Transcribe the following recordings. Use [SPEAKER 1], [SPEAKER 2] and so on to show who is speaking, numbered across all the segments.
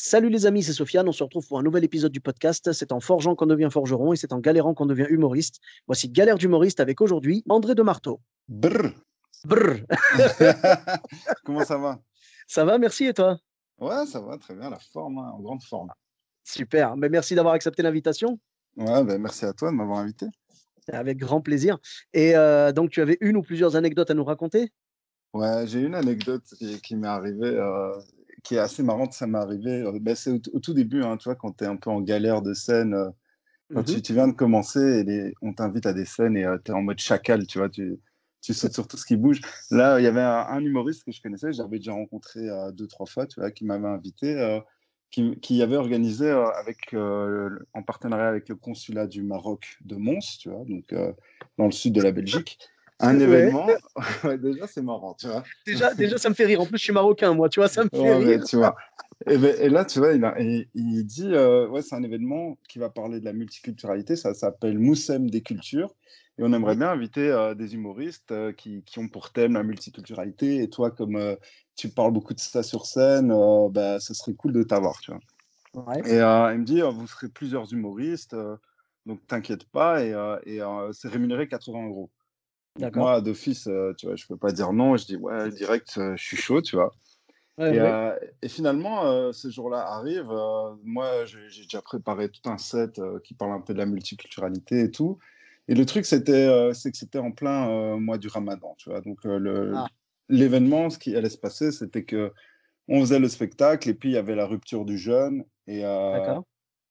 [SPEAKER 1] Salut les amis, c'est Sofiane. On se retrouve pour un nouvel épisode du podcast. C'est en forgeant qu'on devient forgeron et c'est en galérant qu'on devient humoriste. Voici Galère d'humoriste avec aujourd'hui André de Marteau.
[SPEAKER 2] Brr.
[SPEAKER 1] Brrr.
[SPEAKER 2] Comment ça va?
[SPEAKER 1] Ça va, merci et toi?
[SPEAKER 2] Ouais, ça va, très bien, la forme, hein, en grande forme.
[SPEAKER 1] Super. Mais merci d'avoir accepté l'invitation.
[SPEAKER 2] Ouais, ben, merci à toi de m'avoir invité.
[SPEAKER 1] Avec grand plaisir. Et donc, tu avais une ou plusieurs anecdotes à nous raconter?
[SPEAKER 2] Ouais, j'ai une anecdote qui m'est arrivée, qui est assez marrante. Ça m'est arrivé, ben, c'est au tout début, hein, tu vois, quand tu es un peu en galère de scène, quand
[SPEAKER 1] Mhm.
[SPEAKER 2] tu viens de commencer et on t'invite à des scènes et tu es en mode chacal, tu vois, tu sautes sur tout ce qui bouge. Là, il y avait un humoriste que je connaissais, j'avais déjà rencontré deux, trois fois, tu vois, qui m'avait invité, qui avait organisé en partenariat avec le consulat du Maroc de Mons, tu vois, donc dans le sud de la Belgique, un
[SPEAKER 1] Ouais.
[SPEAKER 2] événement. Ouais, déjà, c'est marrant, tu vois.
[SPEAKER 1] Déjà, ça me fait rire. En plus, je suis marocain, moi. Tu vois, ça me fait
[SPEAKER 2] Ouais, mais
[SPEAKER 1] rire.
[SPEAKER 2] tu vois. Et là, tu vois, il dit, ouais, c'est un événement qui va parler de la multiculturalité. Ça s'appelle Moussem des cultures. Et on aimerait
[SPEAKER 1] Oui.
[SPEAKER 2] bien inviter des humoristes qui ont pour thème la multiculturalité. Et toi, comme tu parles beaucoup de ça sur scène, bah, ce serait cool de t'avoir, tu vois.
[SPEAKER 1] Ouais.
[SPEAKER 2] Et il me dit, vous serez plusieurs humoristes, donc t'inquiète pas. C'est rémunéré 80 euros. Donc
[SPEAKER 1] D'accord.
[SPEAKER 2] moi, d'office, tu vois, je peux pas dire non. Je dis, ouais, direct, je suis chaud, tu vois.
[SPEAKER 1] Ouais,
[SPEAKER 2] Et,
[SPEAKER 1] ouais.
[SPEAKER 2] euh, et finalement, ce jour-là arrive. Moi, j'ai déjà préparé tout un set qui parle un peu de la multiculturalité et tout. Et le truc, c'est que c'était en plein mois du Ramadan, tu vois. Donc,
[SPEAKER 1] Ah,
[SPEAKER 2] l'événement, ce qui allait se passer, c'était que on faisait le spectacle et puis il y avait la rupture du jeûne
[SPEAKER 1] d'accord.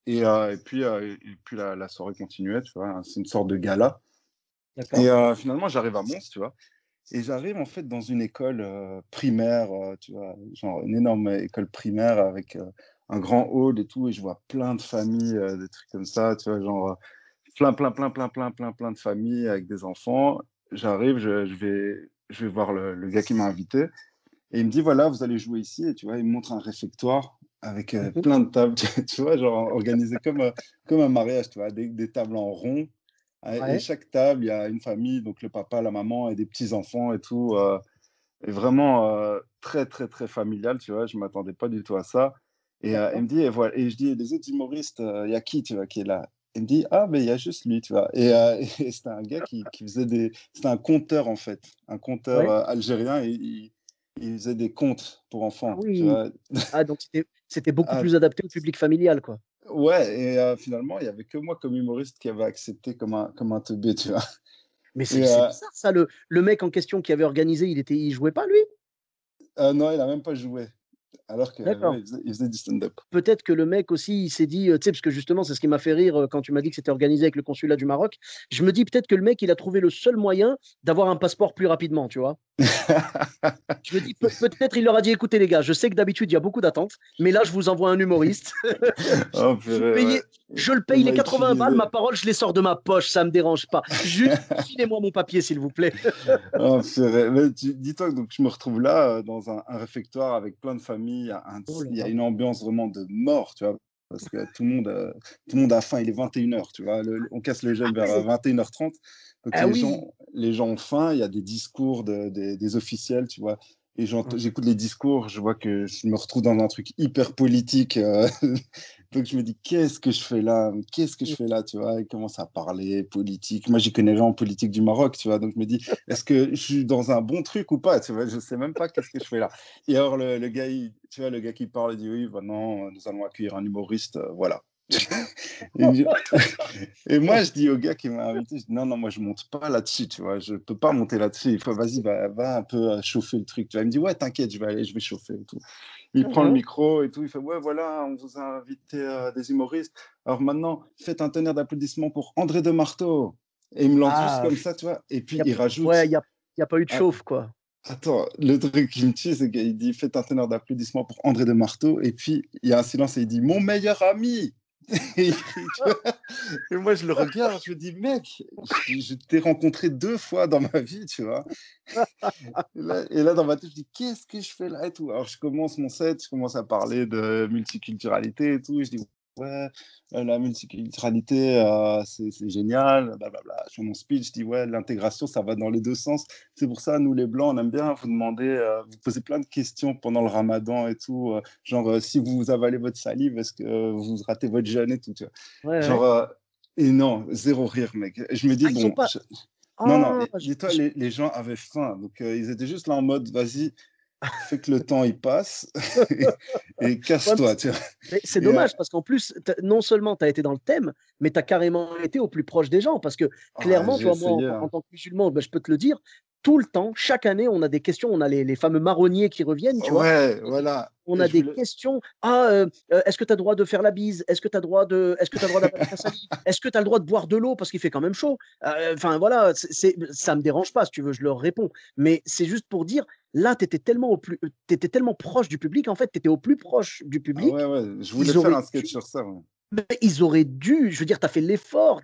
[SPEAKER 2] et puis la soirée continuait, tu vois. C'est une sorte de gala.
[SPEAKER 1] D'accord.
[SPEAKER 2] Finalement, j'arrive à Mons, tu vois. Et j'arrive en fait dans une école primaire, tu vois, genre une énorme école primaire avec un grand hall et tout, et je vois plein de familles, des trucs comme ça, tu vois, genre plein de familles avec des enfants. J'arrive, je vais voir le gars qui m'a invité, et il me dit, voilà, vous allez jouer ici, et tu vois, il me montre un réfectoire avec
[SPEAKER 1] Mhm.
[SPEAKER 2] plein de tables, tu vois, genre organisé comme un mariage, tu vois, des tables en rond. Et
[SPEAKER 1] Ouais.
[SPEAKER 2] chaque table, il y a une famille, donc le papa, la maman et des petits-enfants et tout. Et vraiment très, très, très familial, tu vois. Je ne m'attendais pas du tout à ça. Il
[SPEAKER 1] D'accord.
[SPEAKER 2] me dit, et voilà. Et je dis, et les autres humoristes, il y a qui, tu vois, qui est là? Il me dit, ah, mais il y a juste lui, tu vois. Et c'était un gars qui faisait des. C'était un conteur, en fait. Un conteur
[SPEAKER 1] Ouais.
[SPEAKER 2] algérien. Et il faisait des contes pour
[SPEAKER 1] Ah
[SPEAKER 2] enfants, tu
[SPEAKER 1] oui.
[SPEAKER 2] vois.
[SPEAKER 1] Ah, donc c'était beaucoup
[SPEAKER 2] Ah,
[SPEAKER 1] plus adapté au public familial, quoi.
[SPEAKER 2] ouais, et finalement, il n'y avait que moi comme humoriste qui avait accepté comme un teubé, tu vois.
[SPEAKER 1] Mais
[SPEAKER 2] Et
[SPEAKER 1] c'est bizarre ça, le mec en question qui avait organisé, il jouait pas lui?
[SPEAKER 2] non, il n'a même pas joué. Alors que ouais,
[SPEAKER 1] D'accord.
[SPEAKER 2] il faisait du stand-up.
[SPEAKER 1] Peut-être que le mec aussi, il s'est dit, tu sais, parce que justement, c'est ce qui m'a fait rire quand tu m'as dit que c'était organisé avec le consulat du Maroc. Je me dis peut-être que le mec, il a trouvé le seul moyen d'avoir un passeport plus rapidement, tu vois. Je me dis peut-être il leur a dit, écoutez les gars, je sais que d'habitude il y a beaucoup d'attentes, mais là je vous envoie un humoriste.
[SPEAKER 2] Oh
[SPEAKER 1] Vous
[SPEAKER 2] purée, ouais.
[SPEAKER 1] payez, je le
[SPEAKER 2] Il
[SPEAKER 1] paye les
[SPEAKER 2] m'a
[SPEAKER 1] 80 balles, ma
[SPEAKER 2] utilisé.
[SPEAKER 1] parole, je les sors de ma poche, ça me dérange pas. Juste filez-moi mon papier s'il vous plaît.
[SPEAKER 2] Oh purée. Mais dis-toi que donc, je me retrouve là dans un réfectoire avec plein de familles.
[SPEAKER 1] Oh là
[SPEAKER 2] Il y a
[SPEAKER 1] là.
[SPEAKER 2] une ambiance vraiment de mort, tu vois. Parce que tout le monde a faim, il est 21h, tu vois. On casse le
[SPEAKER 1] Ah
[SPEAKER 2] jeûne vers
[SPEAKER 1] ouais.
[SPEAKER 2] 21h30. Donc
[SPEAKER 1] Ah oui.
[SPEAKER 2] les gens ont faim, il y a des discours des officiels, tu vois. Et j'écoute les discours, je vois que je me retrouve dans un truc hyper politique. Donc je me dis, qu'est-ce que je fais là? Qu'est-ce que je fais là? Tu vois, il commence à parler politique. Moi, j'y connais rien en politique du Maroc, tu vois. Donc je me dis, est-ce que je suis dans un bon truc ou pas? Tu vois, je sais même pas qu'est-ce que je fais là. Et alors le gars, tu vois, le gars qui parle, il dit, oui, bah non, nous allons accueillir un humoriste, voilà. Il me dit- Et moi, je dis au gars qui m'a invité, je dis, non, non, moi, je monte pas là-dessus, tu vois. Je peux pas monter là-dessus. Il faut, vas-y, va un peu chauffer le truc. Tu vois. Il me dit, ouais, t'inquiète, je vais aller, je vais chauffer et tout. Il prend le
[SPEAKER 1] Mhm.
[SPEAKER 2] micro et tout. Il fait, ouais, voilà, on vous a invité des humoristes. Alors maintenant, faites un tonnerre d'applaudissements pour André de Marteau. Et il me lance juste
[SPEAKER 1] Ah,
[SPEAKER 2] comme ça, tu vois. Et puis,
[SPEAKER 1] y a,
[SPEAKER 2] il
[SPEAKER 1] ouais,
[SPEAKER 2] rajoute,
[SPEAKER 1] y a pas eu de
[SPEAKER 2] ah,
[SPEAKER 1] chauffe, quoi.
[SPEAKER 2] attends, le truc qui me tue, c'est qu'il dit, faites un tonnerre d'applaudissements pour André de Marteau. Et puis, il y a un silence et il dit, mon meilleur ami. Et il crie, tu vois. Et moi, je le regarde, je me dis, mec, je t'ai rencontré deux fois dans ma vie, tu vois. Et là, dans ma tête, je dis, qu'est-ce que je fais là et tout. Alors, je commence mon set, je commence à parler de multiculturalité et tout. Je dis, ouais, la multiculturalité, c'est génial, blablabla. Sur mon speech, je dis, ouais, l'intégration, ça va dans les deux sens. C'est pour ça, nous, les Blancs, on aime bien vous demander, vous poser plein de questions pendant le ramadan et tout. Genre, si vous avalez votre salive, est-ce que vous ratez votre jeûne et tout, tu vois.
[SPEAKER 1] Ouais,
[SPEAKER 2] Genre,
[SPEAKER 1] ouais.
[SPEAKER 2] et non, zéro rire, mec. Je me dis,
[SPEAKER 1] Ah, ils ont
[SPEAKER 2] bon,
[SPEAKER 1] pas.
[SPEAKER 2] non, non,
[SPEAKER 1] Ah,
[SPEAKER 2] dis-toi, les gens avaient faim. Donc, ils étaient juste là en mode, vas-y, fais que le temps il passe et
[SPEAKER 1] Ouais,
[SPEAKER 2] casse-toi, tu vois.
[SPEAKER 1] mais c'est
[SPEAKER 2] Et,
[SPEAKER 1] dommage parce qu'en plus, non seulement tu as été dans le thème, mais tu as carrément été au plus proche des gens. Parce que clairement, tu
[SPEAKER 2] j'ai
[SPEAKER 1] vois, moi,
[SPEAKER 2] essayé,
[SPEAKER 1] en
[SPEAKER 2] hein.
[SPEAKER 1] tant que musulman, ben, je peux te le dire, tout le temps, chaque année, on a des questions. On a les fameux marronniers qui reviennent, tu vois.
[SPEAKER 2] Ouais, voilà.
[SPEAKER 1] On
[SPEAKER 2] Et
[SPEAKER 1] a
[SPEAKER 2] je
[SPEAKER 1] des
[SPEAKER 2] voulais.
[SPEAKER 1] questions. Est-ce que tu as le droit de faire la bise? Est-ce que tu as le droit est-ce que tu droit d'avaler ta salive? Est-ce que tu as le droit de boire de l'eau parce qu'il fait quand même chaud? Enfin, voilà, ça me dérange pas, si tu veux, je leur réponds. Mais c'est juste pour dire, là, t'étais tellement proche du public, en fait, tu étais au plus proche du
[SPEAKER 2] Ah ouais,
[SPEAKER 1] public.
[SPEAKER 2] ouais, je voulais
[SPEAKER 1] Ils
[SPEAKER 2] faire
[SPEAKER 1] auraient
[SPEAKER 2] un sketch
[SPEAKER 1] dû,
[SPEAKER 2] sur ça, ouais.
[SPEAKER 1] ils auraient dû, je veux dire, tu as fait l'effort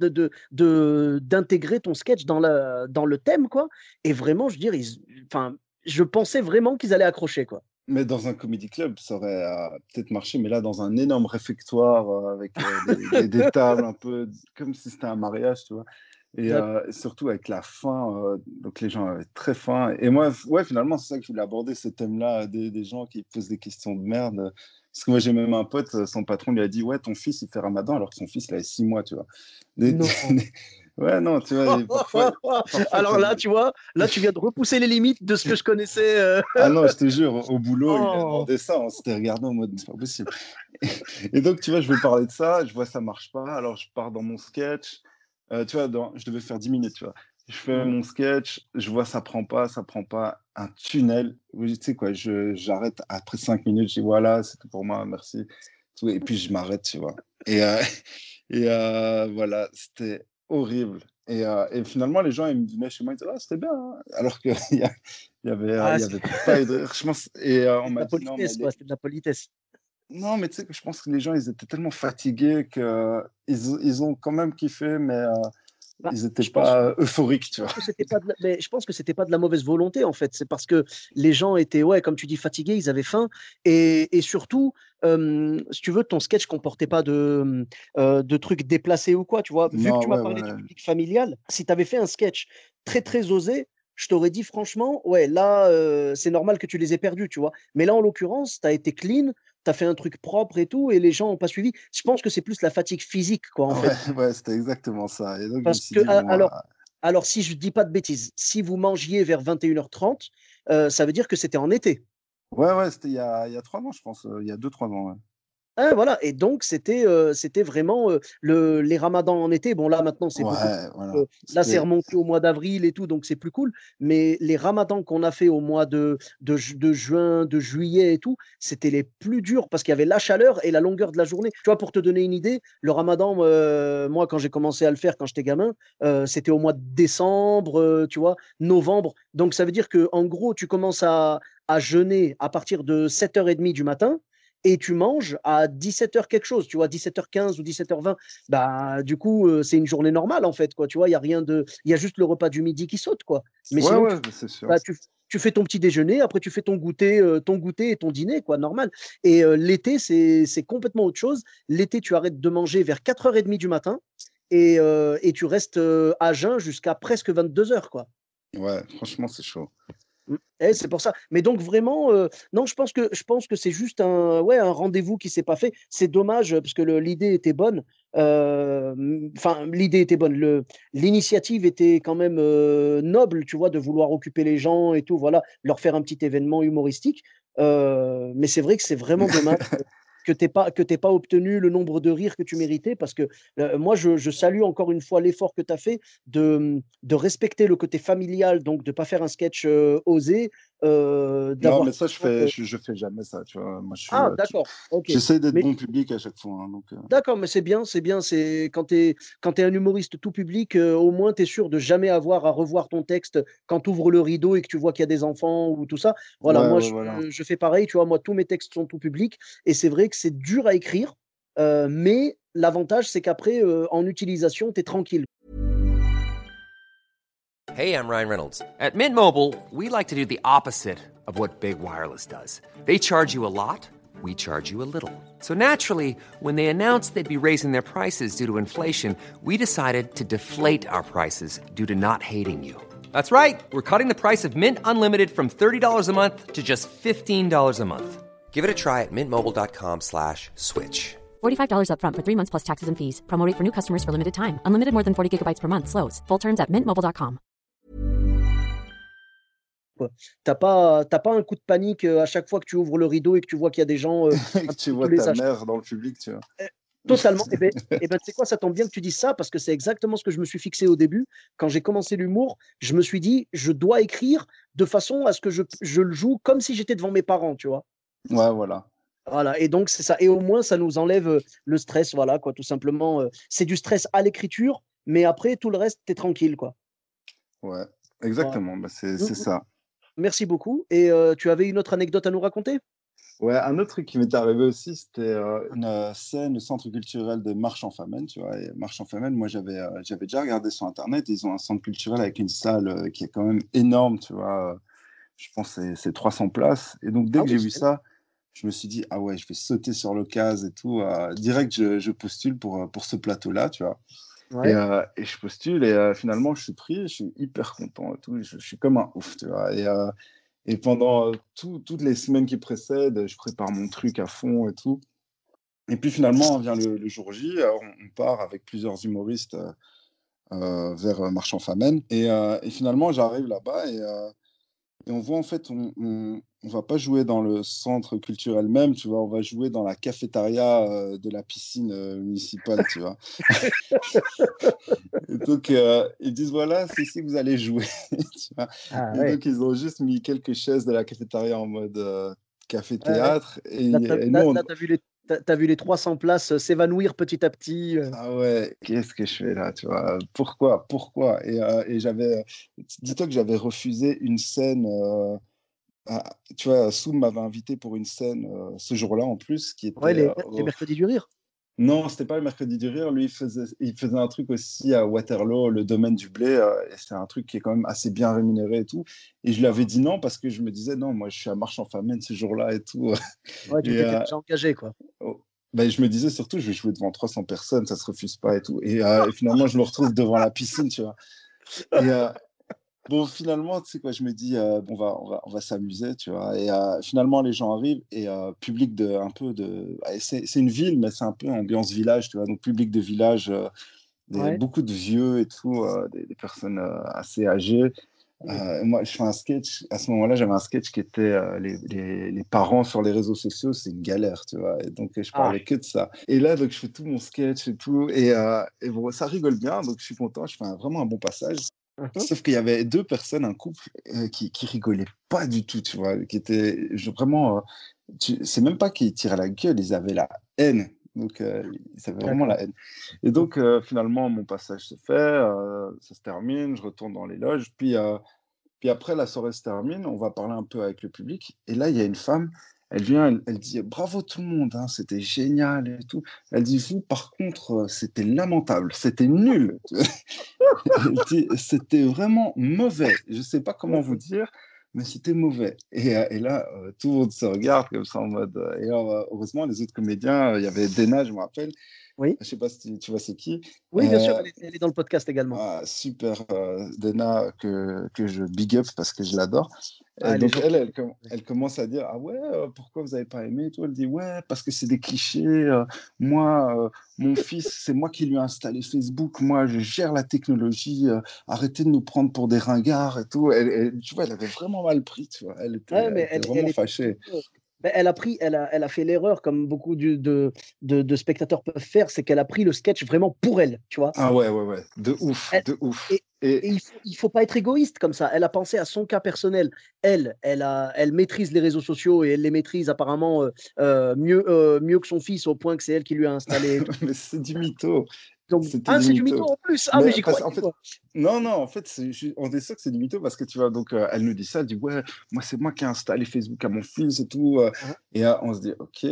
[SPEAKER 1] d'intégrer ton sketch dans le thème, quoi. Et vraiment, je veux dire, enfin, je pensais vraiment qu'ils allaient accrocher, quoi.
[SPEAKER 2] Mais dans un comedy club, ça aurait peut-être marché, mais là, dans un énorme réfectoire avec des tables un peu comme si c'était un mariage, tu vois. Et
[SPEAKER 1] D'accord.
[SPEAKER 2] surtout avec la faim, donc les gens avaient très faim. Et moi, ouais, finalement, c'est ça que je voulais aborder, ce thème-là, des gens qui posent des questions de merde. Parce que moi, j'ai même un pote, son patron lui a dit, ouais, ton fils, il fait Ramadan, alors que son fils, il a 6 mois, tu vois. Des-
[SPEAKER 1] Non.
[SPEAKER 2] Ouais, non, tu vois, et parfois, il
[SPEAKER 1] Alors
[SPEAKER 2] faut.
[SPEAKER 1] là, tu vois, là, tu viens de repousser les limites de ce que je connaissais.
[SPEAKER 2] Ah non, je te jure, au boulot, il lui a
[SPEAKER 1] Oh,
[SPEAKER 2] demandé ça, on s'était regardé en mode, c'est pas possible. Et donc, tu vois, je veux parler de ça, je vois ça marche pas, alors je pars dans mon sketch. Tu vois, je devais faire 10 minutes, tu vois. Je fais
[SPEAKER 1] mm,
[SPEAKER 2] mon sketch, je vois ça prend pas un tunnel. Oui, tu sais quoi, j'arrête après 5 minutes, je dis voilà, c'est tout pour moi, merci. Tout, et puis je m'arrête, tu vois. Et, voilà, c'était horrible. Et finalement, les gens, ils me venaient chez moi, ils disaient, ah, c'était bien, hein. Alors qu'il y,
[SPEAKER 1] ah,
[SPEAKER 2] il y avait pas eu de rire. Je pense, et on
[SPEAKER 1] c'était de
[SPEAKER 2] m'a
[SPEAKER 1] la
[SPEAKER 2] dit, non, mais
[SPEAKER 1] politesse, quoi. C'était de la politesse.
[SPEAKER 2] non, mais tu sais que je pense que les gens, ils étaient tellement fatigués que ils ont quand même kiffé, mais
[SPEAKER 1] Bah,
[SPEAKER 2] ils n'étaient
[SPEAKER 1] je pense,
[SPEAKER 2] pas euphoriques,
[SPEAKER 1] je
[SPEAKER 2] tu vois.
[SPEAKER 1] pense que c'était pas mais je pense que c'était pas de la mauvaise volonté, en fait. C'est parce que les gens étaient, ouais, comme tu dis, fatigués, ils avaient faim. Et surtout, si tu veux, ton sketch comportait pas de trucs déplacés ou quoi, tu vois. Vu que
[SPEAKER 2] Non,
[SPEAKER 1] tu m'as
[SPEAKER 2] ouais,
[SPEAKER 1] parlé du
[SPEAKER 2] ouais.
[SPEAKER 1] public familial, si tu avais fait un sketch très, très osé, je t'aurais dit franchement, ouais, là, c'est normal que tu les aies perdus, tu vois. Mais là, en l'occurrence, tu as été clean, tu as fait un truc propre et tout, et les gens n'ont pas suivi. Je pense que c'est plus la fatigue physique, quoi, en
[SPEAKER 2] Ouais,
[SPEAKER 1] fait.
[SPEAKER 2] ouais, c'était exactement ça. Et donc, je me
[SPEAKER 1] Parce
[SPEAKER 2] suis
[SPEAKER 1] que,
[SPEAKER 2] dit, bon,
[SPEAKER 1] alors, si je dis pas de bêtises, si vous mangiez vers 21h30, ça veut dire que c'était en été.
[SPEAKER 2] ouais, ouais, c'était il y a 3 ans, je pense, il y a 2, 3 ans, ouais.
[SPEAKER 1] Ah, voilà, et donc c'était vraiment les ramadans en été. Bon, là maintenant, c'est beaucoup plus.
[SPEAKER 2] Ouais, voilà.
[SPEAKER 1] Là, c'est
[SPEAKER 2] C'était.
[SPEAKER 1] remonté au mois d'avril et tout, donc c'est plus cool. Mais les ramadans qu'on a fait au mois de juin, de juillet et tout, c'était les plus durs parce qu'il y avait la chaleur et la longueur de la journée. Tu vois, pour te donner une idée, le ramadan, moi, quand j'ai commencé à le faire quand j'étais gamin, c'était au mois de décembre, tu vois, novembre. Donc, ça veut dire que en gros, tu commences à jeûner à partir de 7h30 du matin et tu manges à 17h quelque chose, tu vois, 17h15 ou 17h20. Bah, du coup, c'est une journée normale, en fait, quoi. Tu vois, il y a rien de. Il y a juste le repas du midi qui saute, quoi. Mais
[SPEAKER 2] Ouais,
[SPEAKER 1] sinon,
[SPEAKER 2] ouais, c'est sûr.
[SPEAKER 1] bah, tu fais ton petit déjeuner, après tu fais ton goûter et ton dîner, quoi, normal. Et l'été, c'est complètement autre chose. L'été, tu arrêtes de manger vers 4h30 du matin et tu restes à jeun jusqu'à presque 22h, quoi.
[SPEAKER 2] Ouais, franchement, c'est chaud.
[SPEAKER 1] C'est pour ça. Mais donc vraiment, non, je pense que c'est juste un rendez-vous qui s'est pas fait. C'est dommage parce que l'idée était bonne. Enfin, l'idée était bonne. L'initiative était quand même noble, tu vois, de vouloir occuper les gens et tout, voilà, leur faire un petit événement humoristique. Mais c'est vrai que c'est vraiment dommage que t'aies pas obtenu le nombre de rires que tu méritais parce que moi, je salue encore une fois l'effort que tu as fait de respecter le côté familial, donc de ne pas faire un sketch osé,
[SPEAKER 2] Non,
[SPEAKER 1] d'avoir
[SPEAKER 2] mais ça,
[SPEAKER 1] quelqu'un.
[SPEAKER 2] je fais jamais ça, tu vois. Moi,
[SPEAKER 1] Ah, d'accord, ok.
[SPEAKER 2] j'essaie d'être
[SPEAKER 1] Mais
[SPEAKER 2] bon public à chaque fois, hein, donc,
[SPEAKER 1] d'accord, mais c'est bien, c'est bien. C'est quand t'es un humoriste tout public, au moins tu es sûr de jamais avoir à revoir ton texte quand tu ouvres le rideau et que tu vois qu'il y a des enfants ou tout ça. Voilà,
[SPEAKER 2] ouais,
[SPEAKER 1] moi
[SPEAKER 2] ouais, voilà.
[SPEAKER 1] je fais pareil, tu vois, moi tous mes textes sont tout publics et c'est vrai que c'est dur à écrire, mais l'avantage c'est qu'après en utilisation, tu es tranquille.
[SPEAKER 3] Hey, I'm Ryan Reynolds. At Mint Mobile, we like to do the opposite of what Big Wireless does. They charge you a lot, we charge you a little. So naturally, when they announced they'd be raising their prices due to inflation, we decided to deflate our prices due to not hating you. That's right. We're cutting the price of Mint Unlimited from $30 a month to just $15 a month. Give it a try at mintmobile.com/switch.
[SPEAKER 4] $45 up front for 3 months plus taxes and fees. Promo rate for new customers for limited time. Unlimited more than 40 gigabytes per month. Slows full terms at mintmobile.com.
[SPEAKER 1] T'as pas un coup de panique à chaque fois que tu ouvres le rideau et que tu vois qu'il y a des gens.
[SPEAKER 2] Que tu vois ta mère dans le public, tu vois.
[SPEAKER 1] Totalement. Et ben, tu sais quoi, ça tombe bien que tu dises ça parce que c'est exactement ce que je me suis fixé au début. Quand j'ai commencé l'humour, je me suis dit, je dois écrire de façon à ce que je le joue comme si j'étais devant mes parents, tu vois.
[SPEAKER 2] Ouais, voilà.
[SPEAKER 1] Voilà, et donc c'est ça. Et au moins, ça nous enlève le stress, voilà, quoi, tout simplement. C'est du stress à l'écriture, mais après, tout le reste, t'es tranquille, quoi.
[SPEAKER 2] Ouais, exactement. Bah, c'est ça.
[SPEAKER 1] Merci beaucoup. Et tu avais une autre anecdote à nous raconter?
[SPEAKER 2] Ouais, un autre truc qui m'était arrivé aussi, c'était une scène, le centre culturel de Marche-en-Famenne, tu vois. Et Marche-en-Famenne, moi, j'avais déjà regardé sur Internet. Ils ont un centre culturel avec une salle qui est quand même énorme, tu vois. Je pense que c'est 300 places. Et donc, dès que j'ai vu ça, je me suis dit, ah ouais, je vais sauter sur l'occasion et tout. Direct, je postule pour ce plateau-là, tu vois.
[SPEAKER 1] Ouais.
[SPEAKER 2] Et je postule et finalement, je suis pris. Je suis hyper content et tout. Je suis comme un ouf, tu vois. Et pendant toutes les semaines qui précèdent, je prépare mon truc à fond et tout. Et puis finalement, vient le jour J. On part avec plusieurs humoristes vers Marchand-Famenne. Et finalement, j'arrive là-bas et on voit en fait, on va pas jouer dans le centre culturel même, tu vois. On va jouer dans la cafétéria de la piscine municipale, tu vois. Et donc, ils disent, voilà, c'est ici que vous allez jouer. Tu vois.
[SPEAKER 1] Ah,
[SPEAKER 2] Et
[SPEAKER 1] ouais.
[SPEAKER 2] donc, ils ont juste mis quelques chaises de la cafétéria en mode
[SPEAKER 1] Ouais, ouais.
[SPEAKER 2] café-théâtre.
[SPEAKER 1] Là,
[SPEAKER 2] Et nous,
[SPEAKER 1] t'as vu les 300 places s'évanouir petit à petit.
[SPEAKER 2] ah ouais, qu'est-ce que je fais là, tu vois? Pourquoi? Et dis-toi que j'avais refusé une scène, tu vois, Soum m'avait invité pour une scène ce jour-là en plus, qui
[SPEAKER 1] Ouais,
[SPEAKER 2] était
[SPEAKER 1] les mercredis du rire.
[SPEAKER 2] non, c'était pas le mercredi du rire. Lui, il faisait un truc aussi à Waterloo, le domaine du blé. Et c'est un truc qui est quand même assez bien rémunéré et tout. Et je lui avais dit non parce que je me disais non, moi je suis à Marche-en-Famenne ce jour-là et tout.
[SPEAKER 1] Ouais, tu
[SPEAKER 2] Et
[SPEAKER 1] t'étais déjà engagé, quoi.
[SPEAKER 2] ben, je me disais surtout, je vais jouer devant 300 personnes, ça se refuse pas et tout. Et finalement, je me retrouve devant la piscine, tu vois. Et bon, finalement, tu sais quoi, je me dis, bon, on va s'amuser, tu vois. Et finalement, les gens arrivent et public c'est une ville, mais c'est un peu ambiance village, tu vois. Donc, public de village,
[SPEAKER 1] Ouais.
[SPEAKER 2] beaucoup de vieux et tout, des personnes assez âgées. Moi, je fais un sketch. À ce moment-là, j'avais un sketch qui était les parents sur les réseaux sociaux, c'est une galère, tu vois. Et donc, je
[SPEAKER 1] Ah.
[SPEAKER 2] parlais que de ça. Et là, donc, je fais tout mon sketch et tout. Et bon, ça rigole bien, donc je suis content. Je fais vraiment un bon passage.
[SPEAKER 1] Mhm.
[SPEAKER 2] Sauf qu'il y avait deux personnes, un couple, qui rigolaient pas du tout, tu vois, qui étaient vraiment. C'est même pas qu'ils tiraient la gueule, ils avaient la haine. Donc, ils avaient vraiment
[SPEAKER 1] D'accord.
[SPEAKER 2] la haine. Et donc, finalement, mon passage se fait, ça se termine, je retourne dans les loges. Puis après, la soirée se termine, on va parler un peu avec le public. Et là, il y a une femme, elle vient, elle dit bravo tout le monde, hein, c'était génial et tout. Elle dit vous, par contre, c'était lamentable, c'était nul. Elle dit c'était vraiment mauvais. Je ne sais pas comment vous dire, mais c'était mauvais. Et là, tout le monde se regarde comme ça en mode. Et alors, heureusement, les autres comédiens, il y avait Dena, je me rappelle.
[SPEAKER 1] Oui.
[SPEAKER 2] Je ne sais pas si tu vois c'est qui.
[SPEAKER 1] Oui, bien sûr, elle est dans le podcast également.
[SPEAKER 2] Super Dena que je big up parce que je l'adore.
[SPEAKER 1] Ah, elle est
[SPEAKER 2] Donc
[SPEAKER 1] gentille.
[SPEAKER 2] elle commence à dire ah ouais pourquoi vous avez pas aimé et tout. Elle dit ouais parce que c'est des clichés. Moi mon fils c'est moi qui lui ai installé Facebook. Moi je gère la technologie. Arrêtez de nous prendre pour des ringards et tout. Tu vois elle avait vraiment mal pris. Tu vois
[SPEAKER 1] Ouais,
[SPEAKER 2] elle
[SPEAKER 1] mais
[SPEAKER 2] était vraiment
[SPEAKER 1] elle est
[SPEAKER 2] fâchée.
[SPEAKER 1] ben, elle a fait l'erreur, comme beaucoup de spectateurs peuvent faire, c'est qu'elle a pris le sketch vraiment pour elle, tu vois.
[SPEAKER 2] Ah ouais de ouf
[SPEAKER 1] Elle-
[SPEAKER 2] de ouf.
[SPEAKER 1] et et il faut pas être égoïste comme ça. Elle a pensé à son cas personnel. Elle maîtrise les réseaux sociaux et elle les maîtrise apparemment mieux que son fils, au point que c'est elle qui lui a installé et tout.
[SPEAKER 2] Mais c'est du mytho.
[SPEAKER 1] Donc,
[SPEAKER 2] C'était du
[SPEAKER 1] c'est du mytho
[SPEAKER 2] mytho.
[SPEAKER 1] en plus. Ah, mais
[SPEAKER 2] Mais
[SPEAKER 1] j'y
[SPEAKER 2] parce
[SPEAKER 1] croyais,
[SPEAKER 2] en fait,
[SPEAKER 1] moi.
[SPEAKER 2] non, en fait, on est sûr que c'est du mytho parce que tu vois, donc elle nous dit ça, elle dit ouais, moi c'est moi qui ai installé Facebook à mon fils et tout.
[SPEAKER 1] Hein,
[SPEAKER 2] Et on se dit ok.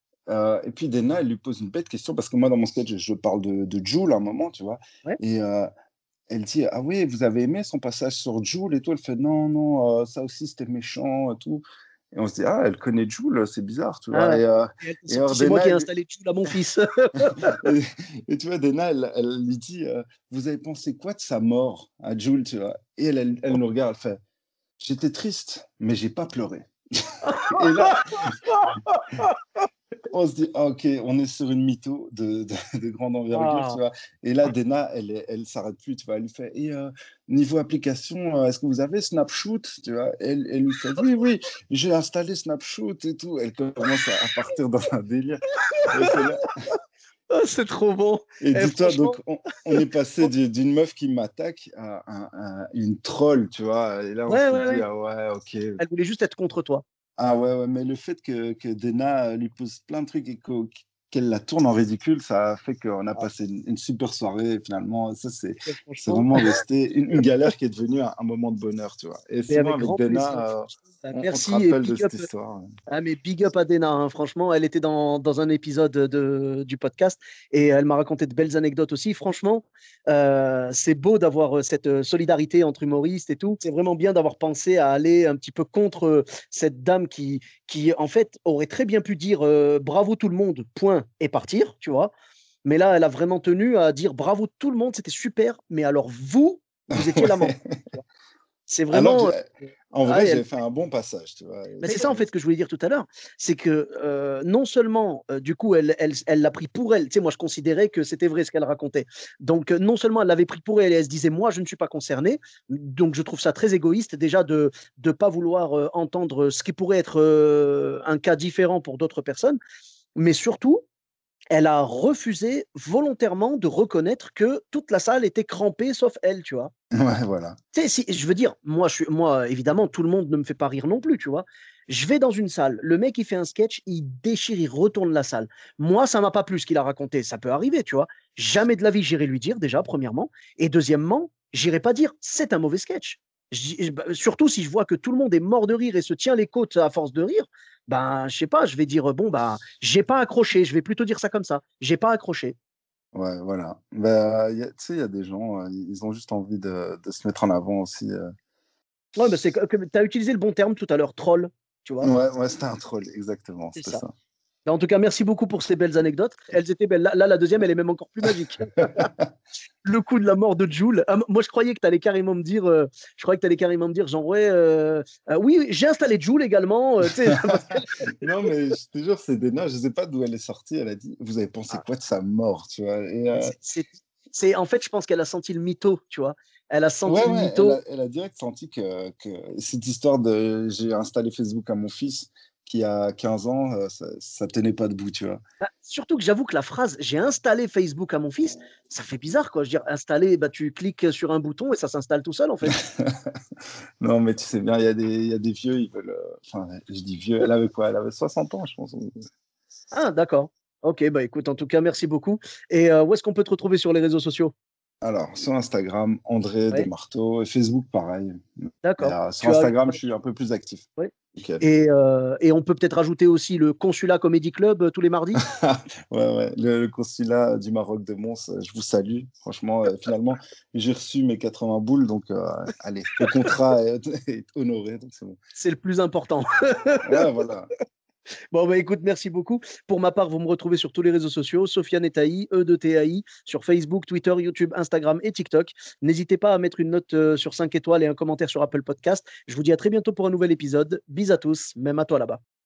[SPEAKER 2] Et puis Dena, elle lui pose une bête question parce que moi dans mon sketch, je parle de Jul à un moment, tu vois.
[SPEAKER 1] ouais.
[SPEAKER 2] Et elle dit ah oui, vous avez aimé son passage sur Jul et tout. Elle fait non, ça aussi c'était méchant et tout. Et on se dit, ah, elle connaît Jul, c'est bizarre, tu
[SPEAKER 1] Ah
[SPEAKER 2] vois.
[SPEAKER 1] ouais.
[SPEAKER 2] Et alors,
[SPEAKER 1] C'est moi
[SPEAKER 2] Dena,
[SPEAKER 1] qui ai installé Joule à mon fils.
[SPEAKER 2] et tu vois, Dena, elle lui dit, vous avez pensé quoi de sa mort à Jul, tu vois. Et elle nous regarde, elle fait, j'étais triste, mais j'ai pas pleuré. Et là, on se dit, ah, ok, on est sur une mytho de grande envergure,
[SPEAKER 1] Ah.
[SPEAKER 2] tu vois. Et là, Dena, elle s'arrête plus, tu vois. Elle lui fait, et niveau application, est-ce que vous avez Snapshoot, tu vois. Elle lui fait, oui, oui, j'ai installé Snapshoot et tout. Elle commence à partir dans un délire. Et c'est là.
[SPEAKER 1] Ah, c'est trop bon.
[SPEAKER 2] Et dis-toi,
[SPEAKER 1] Franchement,
[SPEAKER 2] donc, on est passé d'une meuf qui m'attaque à, une troll, tu vois. Et là, on
[SPEAKER 1] ouais,
[SPEAKER 2] s'est
[SPEAKER 1] ouais,
[SPEAKER 2] dit,
[SPEAKER 1] ouais.
[SPEAKER 2] ah ouais, ok.
[SPEAKER 1] Elle voulait juste être contre toi.
[SPEAKER 2] Ah ouais, ouais, mais le fait que Dena lui pose plein de trucs et qu'elle la tourne en ridicule, ça a fait qu'on a
[SPEAKER 1] Ah,
[SPEAKER 2] passé une super soirée. Et finalement, ça, c'est
[SPEAKER 1] franchement,
[SPEAKER 2] vraiment resté une galère qui est devenue un moment de bonheur, tu vois. Et
[SPEAKER 1] mais
[SPEAKER 2] souvent,
[SPEAKER 1] avec
[SPEAKER 2] avec
[SPEAKER 1] grand plaisir.
[SPEAKER 2] Dena,
[SPEAKER 1] Franchement. Bah,
[SPEAKER 2] on se
[SPEAKER 1] merci et
[SPEAKER 2] rappelle de
[SPEAKER 1] big up.
[SPEAKER 2] cette histoire.
[SPEAKER 1] Ah, mais big up à Dena, hein. Franchement, elle était dans un épisode du podcast et elle m'a raconté de belles anecdotes aussi. Franchement, c'est beau d'avoir cette solidarité entre humoristes et tout. C'est vraiment bien d'avoir pensé à aller un petit peu contre cette dame qui, en fait, aurait très bien pu dire bravo tout le monde, point, et partir, tu vois. Mais là, elle a vraiment tenu à dire bravo tout le monde, c'était super, mais alors vous étiez
[SPEAKER 2] Ouais.
[SPEAKER 1] lament. C'est
[SPEAKER 2] Alors que,
[SPEAKER 1] vraiment.
[SPEAKER 2] en
[SPEAKER 1] Ah,
[SPEAKER 2] vrai, j'avais fait un bon passage, tu vois.
[SPEAKER 1] mais c'est ça en fait que je voulais dire tout à l'heure, c'est que non seulement du coup elle l'a pris pour elle, tu sais moi je considérais que c'était vrai ce qu'elle racontait, donc non seulement elle l'avait pris pour elle et elle se disait moi je ne suis pas concernée, donc je trouve ça très égoïste déjà de pas vouloir entendre ce qui pourrait être un cas différent pour d'autres personnes, mais surtout elle a refusé volontairement de reconnaître que toute la salle était crampée sauf elle, tu vois.
[SPEAKER 2] Ouais, voilà.
[SPEAKER 1] Tu sais, je veux dire, moi, évidemment, tout le monde ne me fait pas rire non plus, tu vois. Je vais dans une salle, le mec, il fait un sketch, il déchire, il retourne la salle. Moi, ça m'a pas plu ce qu'il a raconté. Ça peut arriver, tu vois. Jamais de la vie, j'irai lui dire, déjà, premièrement. Et deuxièmement, j'irai pas dire, c'est un mauvais sketch. Surtout si je vois que tout le monde est mort de rire et se tient les côtes à force de rire, ben, je sais pas, je vais dire, bon, bah, j'ai pas accroché. Je vais plutôt dire ça comme ça. J'ai pas accroché.
[SPEAKER 2] Ouais, voilà. Bah, tu sais, il y a des gens, ils ont juste envie de se mettre en avant aussi.
[SPEAKER 1] Ouais, mais tu as utilisé le bon terme tout à l'heure, troll, tu vois.
[SPEAKER 2] Ouais, ouais, c'était un troll, exactement,
[SPEAKER 1] C'est
[SPEAKER 2] c'était
[SPEAKER 1] ça.
[SPEAKER 2] ça.
[SPEAKER 1] En tout cas, merci beaucoup pour ces belles anecdotes. Elles étaient belles. Là, la deuxième, elle est même encore plus magique. Le coup de la mort de Jul. Ah, moi, je croyais que tu allais carrément me dire, genre, ouais, oui, oui, j'ai installé Jul également. Tu sais,
[SPEAKER 2] Non, mais je te jure, c'est Dena, je sais pas d'où elle est sortie. Elle a dit, vous avez pensé
[SPEAKER 1] ah,
[SPEAKER 2] quoi de sa mort, tu vois? Et
[SPEAKER 1] en fait, je pense qu'elle a senti le mytho, tu vois. Elle a senti
[SPEAKER 2] ouais,
[SPEAKER 1] le
[SPEAKER 2] ouais,
[SPEAKER 1] mytho.
[SPEAKER 2] elle a direct senti que cette histoire de j'ai installé Facebook à mon fils qui a 15 ans, ça tenait pas debout, tu vois.
[SPEAKER 1] Bah, surtout que j'avoue que la phrase j'ai installé Facebook à mon fils, ça fait bizarre, quoi. Je veux dire, installer, bah, tu cliques sur un bouton et ça s'installe tout seul, en fait.
[SPEAKER 2] Non, mais tu sais bien, il y a des vieux, ils veulent. Enfin, je dis vieux, elle avait quoi? Elle avait 60 ans, je pense.
[SPEAKER 1] Ah, d'accord. Ok, bah écoute, en tout cas, merci beaucoup. Et où est-ce qu'on peut te retrouver sur les réseaux sociaux?
[SPEAKER 2] Alors, sur Instagram, André
[SPEAKER 1] Oui,
[SPEAKER 2] Desmarteaux, et Facebook, pareil. Mais
[SPEAKER 1] d'accord.
[SPEAKER 2] sur
[SPEAKER 1] Tu as,
[SPEAKER 2] Instagram, je suis un peu plus actif.
[SPEAKER 1] oui.
[SPEAKER 2] Nickel.
[SPEAKER 1] Et on peut peut-être rajouter aussi le Consulat Comedy Club tous les mardis.
[SPEAKER 2] Ouais, ouais. Le consulat du Maroc de Mons, je vous salue. Franchement, finalement, j'ai reçu mes 80 boules, donc allez, le contrat est honoré, donc c'est bon.
[SPEAKER 1] C'est le plus important.
[SPEAKER 2] Ouais, voilà.
[SPEAKER 1] Bon, bah écoute, merci beaucoup. Pour ma part, vous me retrouvez sur tous les réseaux sociaux, Sofiane Etaï, E2TAI, sur Facebook, Twitter, YouTube, Instagram et TikTok. N'hésitez pas à mettre une note sur 5 étoiles et un commentaire sur Apple Podcast. Je vous dis à très bientôt pour un nouvel épisode. Bis à tous, même à toi là-bas.